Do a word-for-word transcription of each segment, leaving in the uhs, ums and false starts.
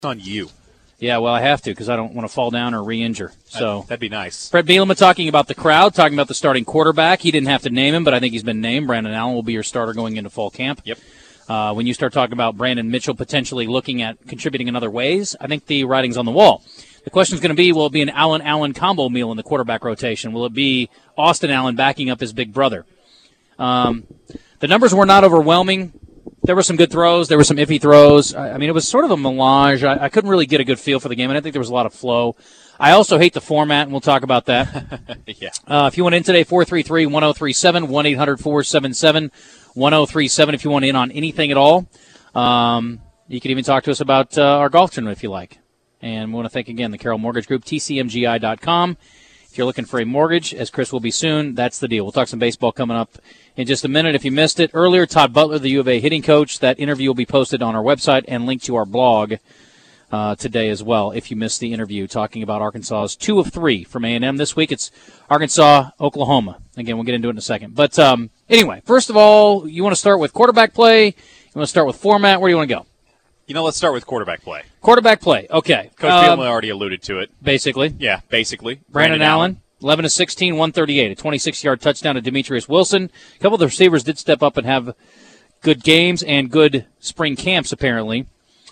on you. Yeah, well, I have to because I don't want to fall down or re-injure. So That'd be nice. Fred Bielema talking about the crowd, talking about the starting quarterback. He didn't have to name him, but I think he's been named. Brandon Allen will be your starter going into fall camp. Yep. Uh, when you start talking about Brandon Mitchell potentially looking at contributing in other ways, I think the writing's on the wall. The question is going to be, will it be an Allen-Allen combo meal in the quarterback rotation? Will it be Austin Allen backing up his big brother? Um, the numbers were not overwhelming. There were some good throws. There were some iffy throws. I, I mean, it was sort of a melange. I, I couldn't really get a good feel for the game, and I think there was a lot of flow. I also hate the format, and we'll talk about that. yeah. Uh, if you want in today, four three three, one oh three seven, one eight hundred, four seven seven, one oh three seven if you want in on anything at all. Um, you can even talk to us about uh, our golf tournament if you like. And we want to thank, again, the Carroll Mortgage Group, T C M G I dot com. If you're looking for a mortgage, as Chris will be soon, that's the deal. We'll talk some baseball coming up in just a minute. If you missed it earlier, Todd Butler, the U of A hitting coach, that interview will be posted on our website and linked to our blog uh, today as well. If you missed the interview talking about Arkansas's two of three from A and M this week, it's Arkansas, Oklahoma. Again, we'll get into it in a second. But um, anyway, first of all, you want to start with quarterback play? You want to start with format? Where do you want to go? You know, let's start with quarterback play. Quarterback play, okay. Coach um, Bielema already alluded to it. Basically. Yeah, basically. Brandon, Brandon Allen. Allen. eleven to sixteen, one thirty-eight. A twenty-six-yard touchdown to Demetrius Wilson. A couple of the receivers did step up and have good games and good spring camps, apparently.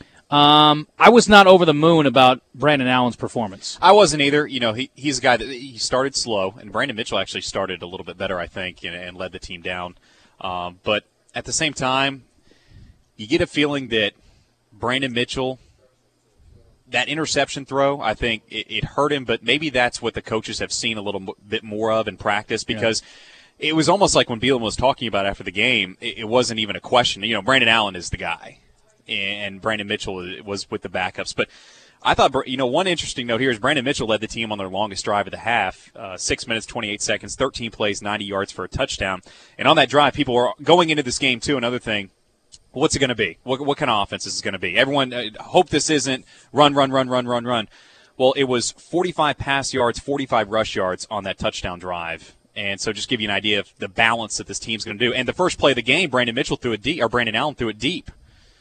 Um, I was not over the moon about Brandon Allen's performance. I wasn't either. You know, he he's a guy that he started slow, and Brandon Mitchell actually started a little bit better, I think, and, and led the team down. Um, but at the same time, you get a feeling that Brandon Mitchell, that interception throw, I think it, it hurt him, but maybe that's what the coaches have seen a little m- bit more of in practice because yeah. It was almost like when Bielema was talking about after the game, it, it wasn't even a question. You know, Brandon Allen is the guy, and Brandon Mitchell was with the backups. But I thought, you know, one interesting note here is Brandon Mitchell led the team on their longest drive of the half, uh, six minutes, twenty-eight seconds, thirteen plays, ninety yards for a touchdown. And on that drive, people were going into this game, too, another thing. What's it going to be? What, what kind of offense is it going to be? Everyone uh, hope this isn't run, run, run, run, run, run. Well, it was forty-five pass yards, forty-five rush yards on that touchdown drive. And so just give you an idea of the balance that this team's going to do. And the first play of the game, Brandon Mitchell threw it deep, or Brandon Allen threw it deep.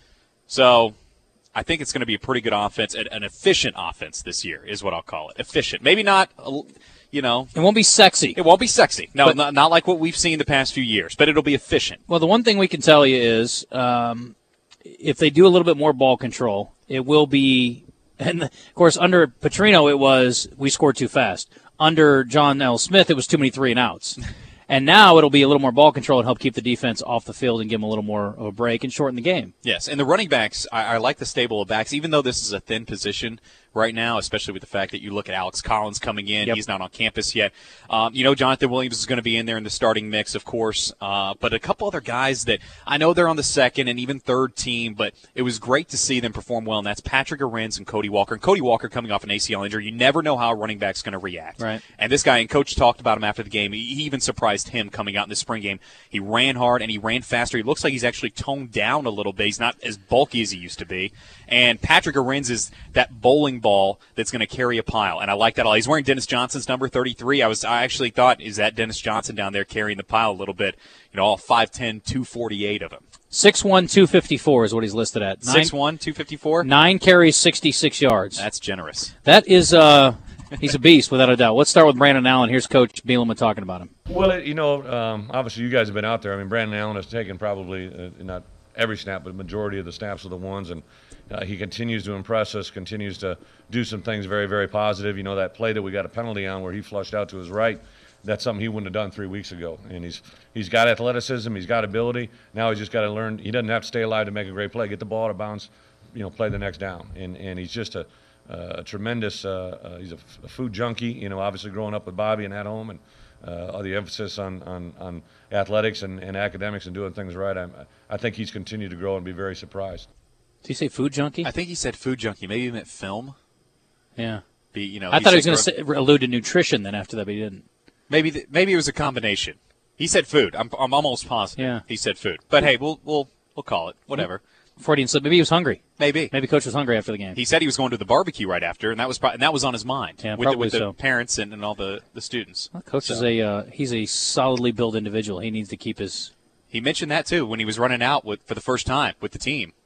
So I think it's going to be a pretty good offense, an efficient offense this year is what I'll call it. Efficient. Maybe not, you know. It won't be sexy. It won't be sexy. No, but, not, not like what we've seen the past few years, but it'll be efficient. Well, the one thing we can tell you is um, if they do a little bit more ball control, it will be, and of course, under Petrino it was we scored too fast. Under John L. Smith, it was too many three and outs. And now it'll be a little more ball control and help keep the defense off the field and give them a little more of a break and shorten the game. Yes, and the running backs, I, I like the stable of backs, even though this is a thin position right now, especially with the fact that you look at Alex Collins coming in. Yep. He's not on campus yet. Um, you know, Jonathan Williams is going to be in there in the starting mix, of course, uh, but a couple other guys that I know they're on the second and even third team, but it was great to see them perform well, and that's Patrick Arends and Cody Walker. And Cody Walker coming off an A C L injury, you never know how a running back's going to react. Right. And this guy, and Coach talked about him after the game, he even surprised him coming out in the spring game. He ran hard and he ran faster. He looks like he's actually toned down a little bit. He's not as bulky as he used to be. And Patrick Arends is that bowling ball that's going to carry a pile, and I like that a lot. He's wearing Dennis Johnson's number thirty-three. I was I actually thought, is that Dennis Johnson down there carrying the pile a little bit? You know, all five ten, two forty-eight of him. six one, two fifty-four is what he's listed at. six one, two fifty-four? Nine carries, sixty-six yards. That's generous. That is, uh, he's a beast without a doubt. Let's start with Brandon Allen. Here's Coach Bielema talking about him. Well, you know, um, obviously you guys have been out there. I mean, Brandon Allen has taken probably uh, not every snap, but the majority of the snaps are the ones, and Uh, he continues to impress us, continues to do some things very, very positive. You know, that play that we got a penalty on where he flushed out to his right, that's something he wouldn't have done three weeks ago. And he's he's got athleticism, he's got ability. Now he's just got to learn. He doesn't have to stay alive to make a great play. Get the ball out of bounds, you know, play the next down. And and he's just a, a tremendous uh, – uh, he's a, f- a food junkie, you know, obviously growing up with Bobby and at home, and uh, all the emphasis on, on, on athletics and, and academics and doing things right. I, I think he's continued to grow and be very surprised. Did he say food junkie? I think he said food junkie. Maybe he meant film. Yeah. Be, you know, I he thought he was said going to allude to nutrition then after that, but he didn't. Maybe the, maybe it was a combination. He said food. I'm I'm almost positive. Yeah. He said food. But hey, we'll we'll we'll call it whatever. Freudian slip. Maybe he was hungry. Maybe. Maybe Coach was hungry after the game. He said he was going to the barbecue right after, and that was pro- and that was on his mind. Yeah, with probably the, with the so. parents and, and all the, the students. Well, Coach so. is a uh, he's a solidly built individual. He needs to keep his. He mentioned that too when he was running out with for the first time with the team.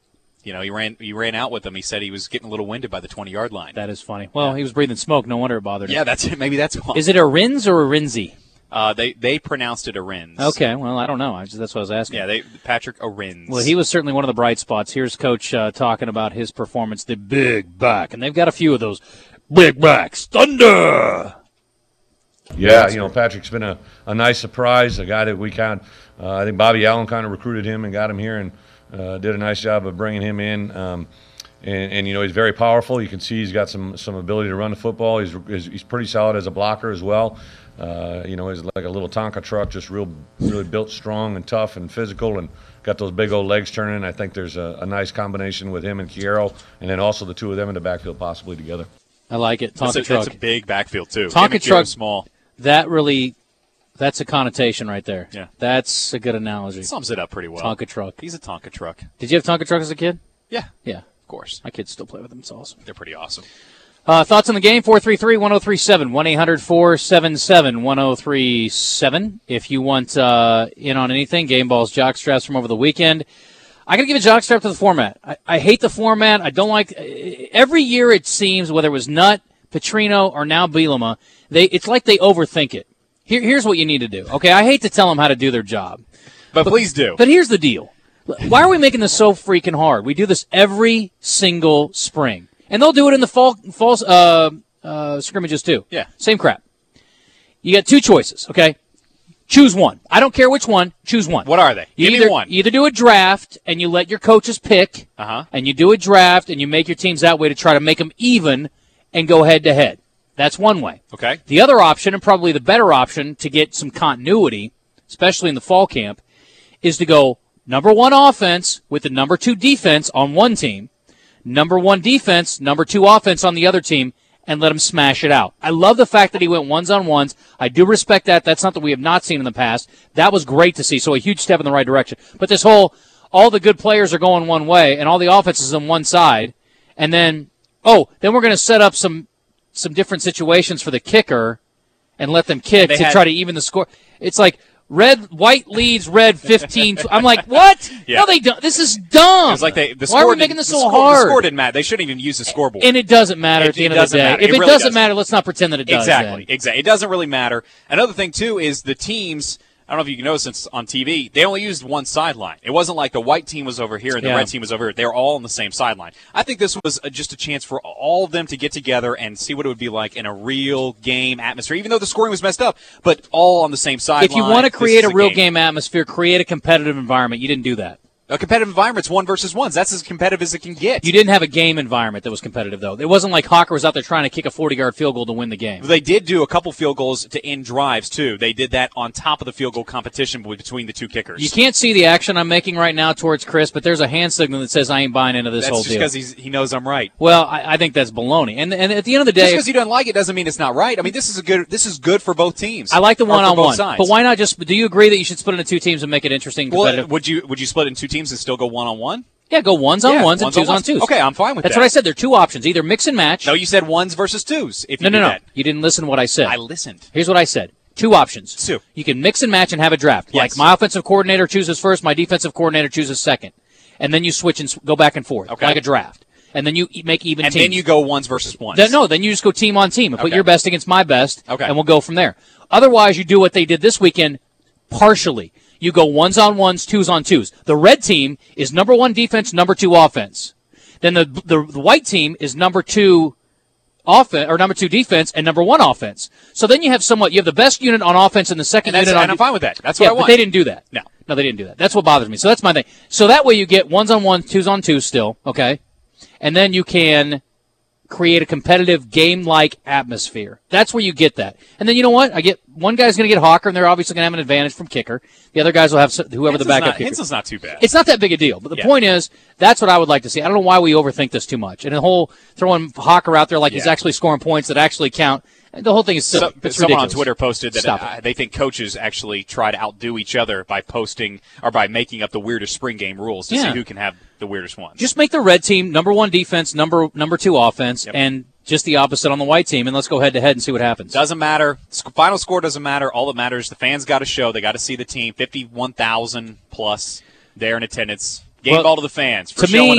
You know, he ran he ran out with them. He said he was getting a little winded by the twenty-yard line. That is funny. Well, yeah. He was breathing smoke. No wonder it bothered him. Yeah, that's it. Maybe that's why. Is it a Rins or a Rinzi? Uh, they they pronounced it Arins. Okay, well, I don't know. I just, that's what I was asking. Yeah, they Patrick Arins. Well, he was certainly one of the bright spots. Here's Coach uh, talking about his performance, the big back, and they've got a few of those big backs. Thunder! Yeah, you know, Patrick's been a, a nice surprise, a guy that we kind of, uh, I think Bobby Allen kind of recruited him and got him here and uh, did a nice job of bringing him in. Um, and, and, you know, he's very powerful. You can see he's got some, some ability to run the football. He's, he's, he's pretty solid as a blocker as well. Uh, you know, he's like a little Tonka truck, just real, really built strong and tough and physical and got those big old legs turning. I think there's a, a nice combination with him and Kiero, and then also the two of them in the backfield possibly together. I like it. Tonka that's a, truck. That's a big backfield, too. Tonka truck, small. That really, that's a connotation right there. Yeah. That's a good analogy. It sums it up pretty well. Tonka truck. He's a Tonka truck. Did you have Tonka truck as a kid? Yeah. Yeah. Of course. My kids still play with them. It's awesome. They're pretty awesome. Uh, thoughts on the game? four three three, one oh three seven, one eight hundred, four seven seven, one oh three seven. If you want uh, in on anything, Game Balls jockstraps from over the weekend. I got to give a jockstrap to the format. I, I hate the format. I don't like – every year it seems, whether it was Nutt, Petrino, or now Bielema, they it's like they overthink it. Here, here's what you need to do. Okay, I hate to tell them how to do their job. But, but please do. But here's the deal. Why are we making this so freaking hard? We do this every single spring. And they'll do it in the fall, fall uh, uh, scrimmages too. Yeah. Same crap. You got two choices, okay? Choose one. I don't care which one. Choose one. What are they? You Give either, me one. You either do a draft and you let your coaches pick, uh-huh. and you do a draft and you make your teams that way to try to make them even and go head-to-head. That's one way. Okay. The other option, and probably the better option to get some continuity, especially in the fall camp, is to go number one offense with the number two defense on one team, number one defense, number two offense on the other team, and let them smash it out. I love the fact that he went ones-on-ones. I do respect that. That's something we have not seen in the past. That was great to see, so a huge step in the right direction. But this whole, all the good players are going one way, and all the offenses on one side, and then, oh, then we're going to set up some some different situations for the kicker and let them kick they to had, try to even the score. It's like red, white leads red fifteen. I'm like, what? Yeah. No, they don't. This is dumb. It's like they, the Why score are we making this the so score, hard? The score didn't matter. They shouldn't even use the scoreboard. And it doesn't matter it, at the end it of the day. Matter. If it, it, really doesn't, doesn't matter, let's not pretend that it does. Exactly. Then. Exactly. It doesn't really matter. Another thing, too, is the teams – I don't know if you can notice since on T V, they only used one sideline. It wasn't like the white team was over here and the yeah. red team was over here. They were all on the same sideline. I think this was just a chance for all of them to get together and see what it would be like in a real game atmosphere, even though the scoring was messed up, but all on the same sideline. If you want to create a real game. game atmosphere, create a competitive environment. You didn't do that. A competitive environment's one versus ones. That's as competitive as it can get. You didn't have a game environment that was competitive, though. It wasn't like Hawker was out there trying to kick a forty-yard field goal to win the game. They did do a couple field goals to end drives, too. They did that on top of the field goal competition between the two kickers. You can't see the action I'm making right now towards Chris, but there's a hand signal that says I ain't buying into this that's whole just deal. That's just because he knows I'm right. Well, I, I think that's baloney. And and at the end of the day, just because you don't like it doesn't mean it's not right. I mean, this is a good. This is good for both teams. I like the one-on-one, sides. but why not just? Do you agree that you should split into two teams and make it interesting? And competitive? Well, would you would you split it in two teams and still go one-on-one? Yeah, go ones on yeah, ones and ones twos on, on twos. Okay, I'm fine with That's that. what I said. There are two options: either mix and match. No, you said ones versus twos. If you no, no, do no, that. you didn't listen to what I said. I listened. Here's what I said: two options. Two. You can mix and match and have a draft. Yes. Like my offensive coordinator chooses first, my defensive coordinator chooses second, and then you switch and go back and forth okay. like a draft. And then you make even and teams. And then you go ones versus ones. Then, no, then you just go team on team and okay. put your best against my best, okay. and we'll go from there. Otherwise, you do what they did this weekend partially. You go ones on ones, twos on twos. The red team is number one defense, number two offense. Then the the, the white team is number two offense or number two defense and number one offense. So then you have somewhat you have the best unit on offense and the second and unit on. And I'm fine with that. That's yeah, what I want. But they didn't do that. No, no, they didn't do that. That's what bothers me. So that's my thing. So that way you get ones on ones, twos on twos still, okay, and then you can create a competitive game-like atmosphere. That's where you get that. And then you know what? I get one guy's going to get Hawker, and they're obviously going to have an advantage from kicker. The other guys will have whoever Hinson's the backup not, kicker. Hinson's not too bad. It's not that big a deal. But the yeah. point is, that's what I would like to see. I don't know why we overthink this too much. And the whole throwing Hawker out there like yeah. he's actually scoring points that actually count. The whole thing is silly. So, it's someone ridiculous. on Twitter posted that Stop uh, it. they think coaches actually try to outdo each other by posting or by making up the weirdest spring game rules to Yeah. see who can have the weirdest ones. Just make the red team number one defense, number number two offense, yep. and just the opposite on the white team, and let's go head to head and see what happens. Doesn't matter. Final score doesn't matter. All that matters, the fans got to show. They got to see the team. fifty-one thousand plus there in attendance. Game well, ball to the fans for to showing me, up.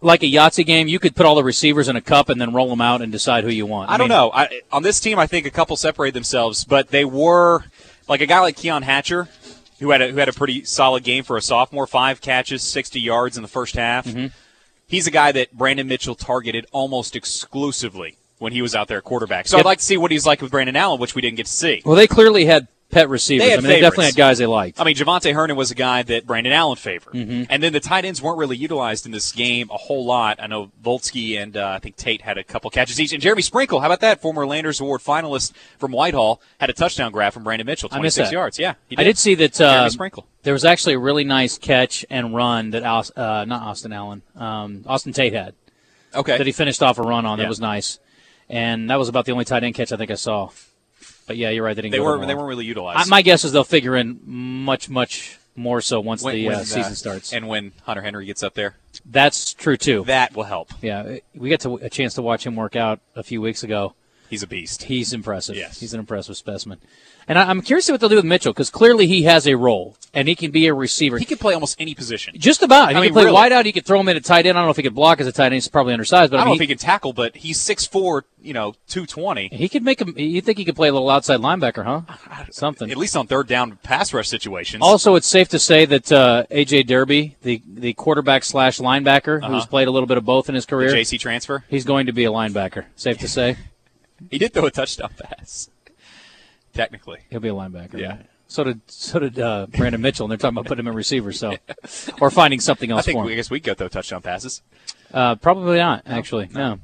like a Yahtzee game, you could put all the receivers in a cup and then roll them out and decide who you want. I, I don't mean, know. I, on this team, I think a couple separated themselves, but they were like a guy like Keon Hatcher, who had a, who had a pretty solid game for a sophomore, five catches, sixty yards in the first half. Mm-hmm. He's a guy that Brandon Mitchell targeted almost exclusively when he was out there at quarterback. So Yeah. I'd like to see what he's like with Brandon Allen, which we didn't get to see. Well, they clearly had pet receivers. They had I mean, they definitely favorites. had guys they liked. I mean, Javante Hernan was a guy that Brandon Allen favored. Mm-hmm. And then the tight ends weren't really utilized in this game a whole lot. I know Volsky and uh, I think Tate had a couple catches each. And Jeremy Sprinkle, how about that? Former Landers Award finalist from Whitehall, had a touchdown grab from Brandon Mitchell, I missed twenty-six that. yards. Yeah, he I did see that Jeremy uh, Sprinkle. there was actually a really nice catch and run that Aus- uh, not Austin Allen, um, Austin Tate had Okay. that he finished off a run on. Yeah. That was nice, and that was about the only tight end catch I think I saw. But yeah, you're right. They didn't. They go weren't. to They more. weren't really utilized. I, my guess is they'll figure in much, much more so once when, the when, uh, season starts. and when Hunter Henry gets up there, That's true too. that will help. Yeah, we got to, a chance to watch him work out a few weeks ago. He's a beast. He's impressive. Yes. He's an impressive specimen. And I, I'm curious to see what they'll do with Mitchell because clearly he has a role and he can be a receiver. He can play almost any position. Just about. He I can mean, play really. wide out. He could throw him in at tight end. I don't know if he could block as a tight end. He's probably undersized, but I I, don't mean, know if he can tackle, but he's six four, you know, two twenty. he, he could make him. You think he could play a little outside linebacker, huh? Something. At least on third down pass rush situations. Also, it's safe to say that uh, A J Derby, the the quarterback slash linebacker, Uh-huh. who's played a little bit of both in his the career, J C transfer. he's going to be a linebacker. Safe to say, He did throw a touchdown pass. Technically. he'll be a linebacker. Yeah. Right? So did so did uh, Brandon Mitchell, and they're talking about putting him in receiver, so or finding something I else think for we, I him. guess we could throw touchdown passes. Uh, probably not, actually. No.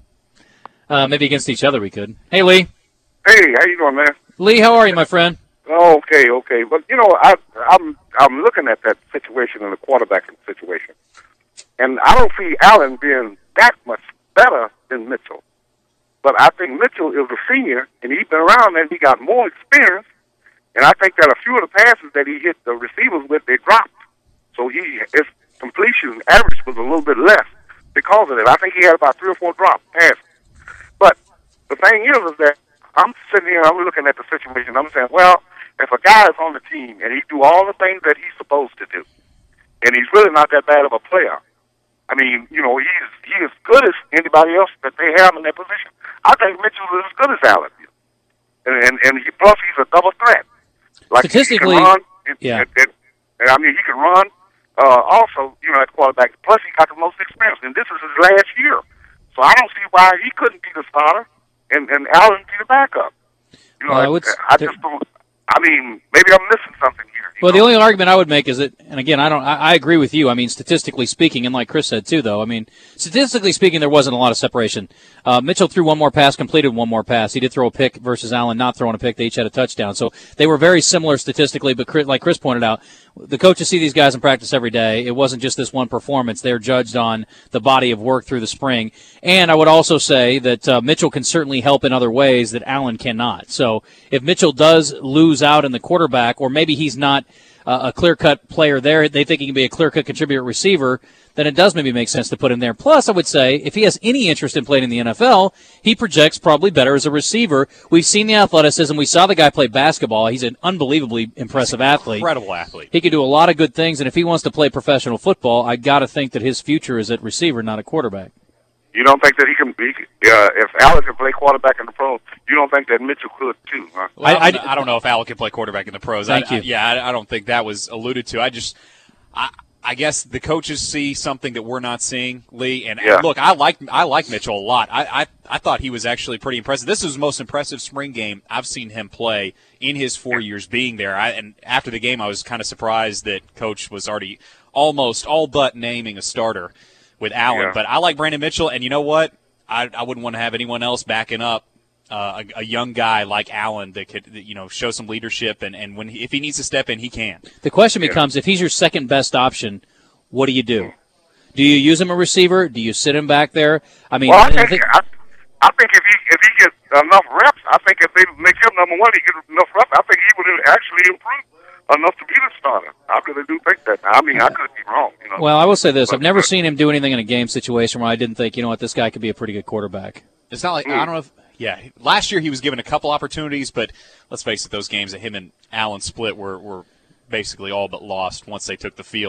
Uh, maybe against each other we could. Hey, Lee. Hey, how you doing, man? Lee, how are you, my friend? Oh, okay, okay. But you know, I, I'm I'm looking at that situation in the quarterbacking situation, and I don't see Allen being that much better than Mitchell. But I think Mitchell is a senior, and he's been around and he got more experience. And I think that a few of the passes that he hit the receivers with, they dropped. So he his completion average was a little bit less because of it. I think he had about three or four drop passes. But the thing is, is that I'm sitting here, I'm looking at the situation. I'm saying, well, if a guy is on the team and he do all the things that he's supposed to do, and he's really not that bad of a player, I mean, you know, he's he is good as anybody else that they have in that position. I think Mitchell is as good as Allen, and and, and he, plus he's a double threat. Like Statistically, he can run, and, yeah. and, and, and I mean he can run. Uh, also, you know, at quarterback. Plus, he got the most experience, and this is his last year. So I don't see why he couldn't be the starter and and Allen be the backup. You know, Well, I I, would s- I just don't. I mean, maybe I'm missing something here. you Well, the know? only argument I would make is that, and again, I don't, I, I agree with you. I mean, statistically speaking, and like Chris said too, though, I mean, statistically speaking, there wasn't a lot of separation. Uh, Mitchell threw one more pass, completed one more pass. He did throw a pick versus Allen not throwing a pick. They each had a touchdown, so they were very similar statistically. But Chris, like Chris pointed out, the coaches see these guys in practice every day. It wasn't just this one performance. They're judged on the body of work through the spring. And I would also say that uh, Mitchell can certainly help in other ways that Allen cannot. So if Mitchell does lose out in the quarterback, or maybe he's not uh, a clear-cut player there, they think he can be a clear-cut contributor receiver, then it does maybe make sense to put him there. Plus, I would say, if he has any interest in playing in the N F L, he projects probably better as a receiver. We've seen the athleticism. We saw the guy play basketball. He's an unbelievably impressive athlete. Incredible athlete. He could do a lot of good things, and if he wants to play professional football, I got to think that his future is at receiver, not a quarterback. You don't think that he can be? Uh, if Allen can play quarterback in the pros, you don't think that Mitchell could too? Huh? Well, I, I- don't, I don't know if Allen can play quarterback in the pros. Thank I, you. I, yeah, I, I don't think that was alluded to. I just, I, I guess the coaches see something that we're not seeing, Lee. And, Yeah. and look, I like I like Mitchell a lot. I, I I thought he was actually pretty impressive. This was the most impressive spring game I've seen him play in his four years being there. I, and after the game, I was kind of surprised that Coach was already almost all but naming a starter with Allen. Yeah. But I like Brandon Mitchell, and you know what? I, I wouldn't want to have anyone else backing up uh, a, a young guy like Allen that could, you know, show some leadership, and, and when he, if he needs to step in, he can. The question becomes, if he's your second best option, what do you do? Do you use him a receiver? Do you sit him back there? I mean, Well, I I think, think- I, I think if he if he gets enough reps, I think if they make him number one, he gets enough reps. I think he would actually improve enough to be the starter. I really do think that. I mean, I could be wrong. You know. well, I will say this: I've But- never but- seen him do anything in a game situation where I didn't think, you know what, this guy could be a pretty good quarterback. It's not like I don't know if yeah. Last year he was given a couple opportunities, but let's face it, those games that him and Allen split were were basically all but lost once they took the field.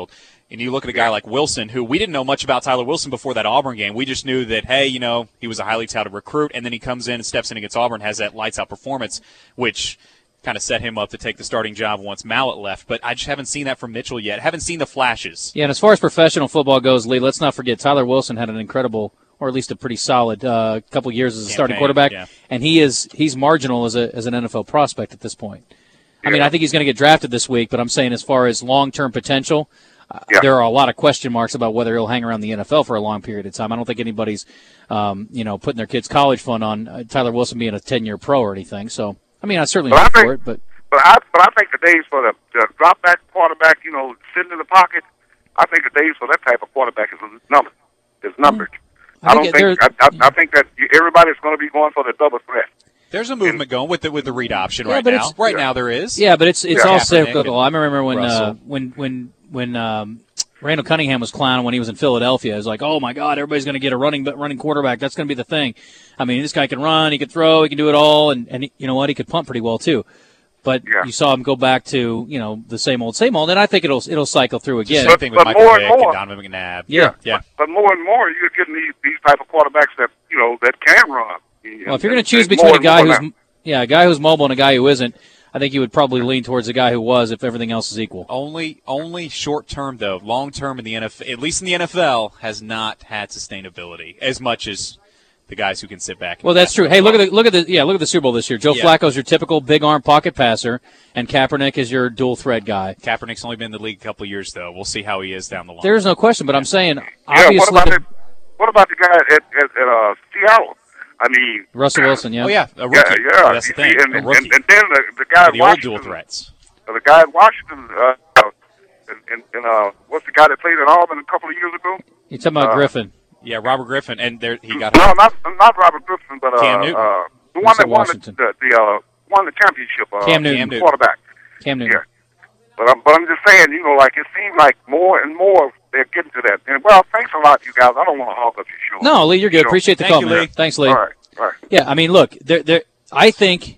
And you look at a guy like Wilson, who we didn't know much about Tyler Wilson before that Auburn game. We just knew that, hey, you know, he was a highly touted recruit, and then he comes in and steps in against Auburn, has that lights-out performance, which kind of set him up to take the starting job once Mallett left. But I just haven't seen that from Mitchell yet. Haven't seen the flashes. Yeah, and as far as professional football goes, Lee, let's not forget Tyler Wilson had an incredible, or at least a pretty solid uh, couple years as a Campaign, starting quarterback, yeah. and he is he's marginal as a as an N F L prospect at this point. I mean, I think he's going to get drafted this week, but I'm saying as far as long-term potential, uh, Yeah. there are a lot of question marks about whether he'll hang around the N F L for a long period of time. I don't think anybody's, um, you know, putting their kids' college fund on uh, Tyler Wilson being a ten-year pro or anything. So, I mean, I certainly But I hope think- for it, but But I, but I think the days for the, the drop back quarterback, you know, sitting in the pocket, I think the days for that type of quarterback is numbered. Is numbered. I I, think don't it- think. I, I, I think that everybody's going to be going for the double threat. There's a movement going with the with the read option Yeah, right but now. it's- Right Yeah. now there is. yeah, but it's it's Yeah. all Kaepernick cyclical. and I remember when uh, Russell. when when when um, Randall Cunningham was clowning when he was in Philadelphia. It was like, oh my God, everybody's going to get a running running quarterback. That's going to be the thing. I mean, this guy can run, he can throw, he can do it all, and and he, you know what, he could punt pretty well too. But Yeah. you saw him go back to, you know, the same old, same old, and I think it'll it'll cycle through again. Same thing with But Michael more and Vick and, more- Donovan McNabb. Yeah. Yeah. But more and more, you're getting these these type of quarterbacks that you know that can run. Well, if you're going to choose And between more a and guy more who's now. yeah, a guy who's mobile and a guy who isn't, I think you would probably lean towards the guy who was if everything else is equal. Only only short term though. Long term in the N F L, at least in the N F L, has not had sustainability as much as the guys who can sit back. And Well, that's pass true. the Hey, look ball. at the look at the yeah, look at the Super Bowl this year. Joe Yeah. Flacco's your typical big arm pocket passer, and Kaepernick is your dual threat guy. Kaepernick's only been in the league a couple of years though. We'll see how he is down the line. There's no question, but I'm saying Yeah. What obviously about the- the, what about the guy at, at, at uh, Seattle? I mean, Russell Wilson, yeah. oh yeah, a Yeah, rookie. yeah. That's the You see, thing. And, a and, rookie. and, and then the, the guy at the old Washington, dual threats. uh, the guy at Washington, uh, uh, and, and, and uh, what's the guy that played at Auburn a couple of years ago? You're talking about uh, Griffin. Yeah, Robert Griffin, and there he got. No, not not Robert Griffin, but uh, Cam Newton. uh, the Who's one at that won the, Washington? the, the uh, won the championship. Uh, Cam Newton. Cam Newton. quarterback. Cam Newton. Yeah. But I'm, but I'm just saying, you know, like it seems like more and more they're getting to that. And well, thanks a lot, you guys. I don't want to hog up your show. No, Lee, you're good. You know, Appreciate the Thank call, you, man. Lee. Thanks, Lee. All right, all right. Yeah, I mean, look, there, there. I think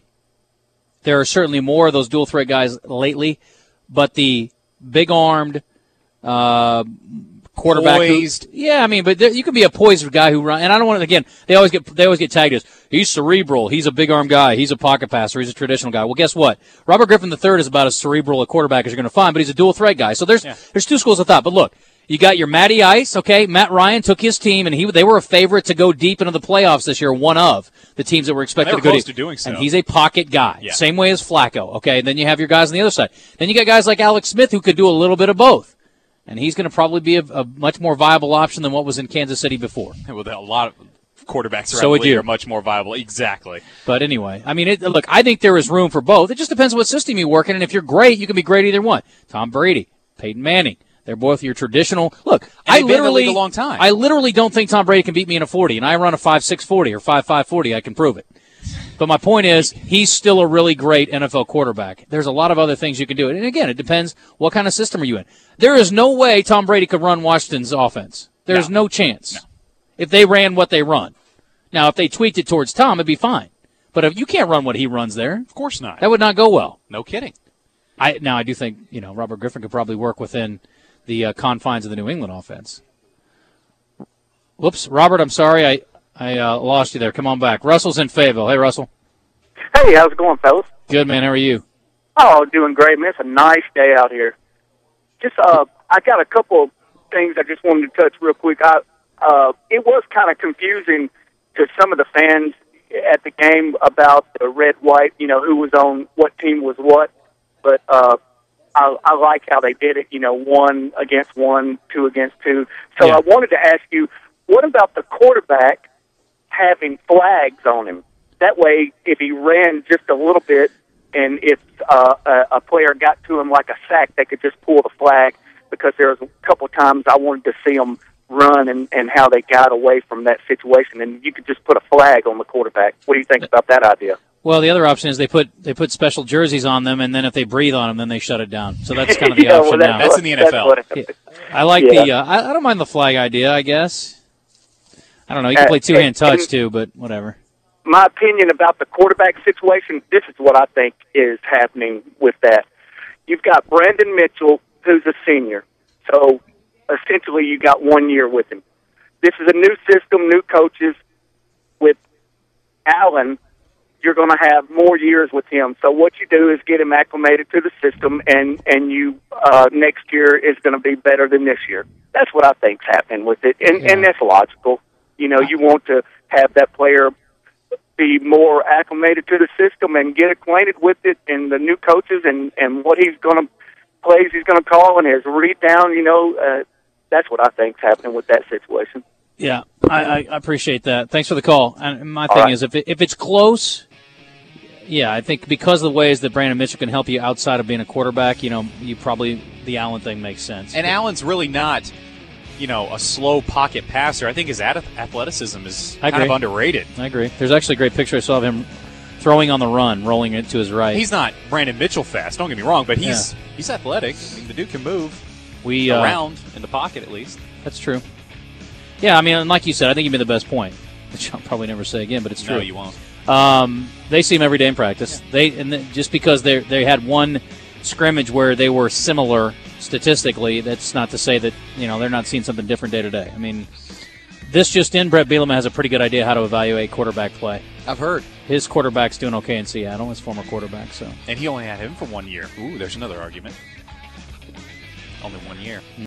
there are certainly more of those dual threat guys lately, but the big armed uh, quarterback, who- Poised. yeah, I mean, but there, you can be a poised guy who run. And I don't want to. Again, they always get they always get tagged as he's cerebral, he's a big arm guy, he's a pocket passer, he's a traditional guy. Well, guess what? Robert Griffin the third is about as cerebral a quarterback as you're going to find, but he's a dual threat guy. So there's Yeah. there's two schools of thought. But look. You got your Matty Ice, okay? Matt Ryan took his team, and he they were a favorite to go deep into the playoffs this year, one of the teams that were expected They were to go close deep. to doing so. And he's a pocket guy, Yeah. same way as Flacco, okay? And then you have your guys on the other side. Then you got guys like Alex Smith who could do a little bit of both. And he's going to probably be a, a much more viable option than what was in Kansas City before. With a lot of quarterbacks So around would the league you. are much more viable. Exactly. But anyway, I mean, it, look, I think there is room for both. It just depends what system you work in, and if you're great, you can be great either one. Tom Brady, Peyton Manning. They're both your traditional. Look, I And they've been in the literally, league a long time. I literally don't think Tom Brady can beat me in a forty, and I run a five six forty or five five forty. I can prove it. But my point is, he's still a really great N F L quarterback. There's a lot of other things you can do. And again, it depends what kind of system are you in. There is no way Tom Brady could run Washington's offense. There's no, No. chance. No. If they ran what they run. Now, if they tweaked it towards Tom, it'd be fine. But if you can't run what he runs there, Of course not. that would not go well. No kidding. I Now, I do think, you know, Robert Griffin could probably work within the uh, confines of the New England offense. Whoops, Robert, I'm sorry. I, I uh, lost you there. Come on back. Russell's in Fayetteville. Hey, Russell. Hey, how's it going, fellas? Good, man. How are you? Oh, doing great, man. It's a nice day out here. Just, uh, I got a couple things I just wanted to touch real quick. I, uh, it was kind of confusing to some of the fans at the game about the red-white, you know, who was on what team was what. But uh, I, I like how they did it, you know, one against one, two against two. So Yeah. I wanted to ask you, what about the quarterback having flags on him? That way, if he ran just a little bit and if uh, a, a player got to him like a sack, they could just pull the flag, because there was a couple times I wanted to see them run and, and how they got away from that situation, and you could just put a flag on the quarterback. What do you think about that idea? Well, the other option is they put they put special jerseys on them, and then if they breathe on them, then they shut it down. So that's kind of the Yeah, well, option that's now. That's what- in the N F L. that's what it- Yeah. I like Yeah. the. Uh, I, I don't mind the flag idea. I guess. I don't know. You can Uh, play two hand and- touch and- too, but whatever. My opinion about the quarterback situation, this is what I think is happening with that. You've got Brandon Mitchell, who's a senior. So essentially you got one year with him. This is a new system, new coaches. With Allen, you're going to have more years with him. So what you do is get him acclimated to the system, and and you uh, next year is going to be better than this year. That's what I think's happening with it, and Yeah. and that's logical. You know, you want to have that player be more acclimated to the system and get acquainted with it, and the new coaches, and and what he's going to plays he's going to call, and his read down. You know, uh, that's what I think's happening with that situation. Yeah, I, I appreciate that. Thanks for the call. And my thing right. is, if it, if it's close, yeah, I think because of the ways that Brandon Mitchell can help you outside of being a quarterback, you know, you probably the Allen thing makes sense. And Allen's really not, you know, a slow pocket passer. I think his ath- athleticism is I kind agree. of underrated. I agree. There's actually a great picture I saw of him throwing on the run, rolling it to his right. He's not Brandon Mitchell fast. Don't get me wrong, but he's he's athletic. I mean, the dude can move we uh, around in the pocket at least. That's true. Yeah, I mean, and like you said, I think you made the best point, which I'll probably never say again, but it's true. No, you won't. Um, they see him every day in practice. They and then just because they they had one scrimmage where they were similar statistically, that's not to say that you know they're not seeing something different day to day. I mean, this just in, Brett Bielema has a pretty good idea how to evaluate quarterback play. I've heard. His quarterback's doing okay in Seattle, his former quarterback. So, And he only had him for one year. Ooh, there's another argument. Only one year.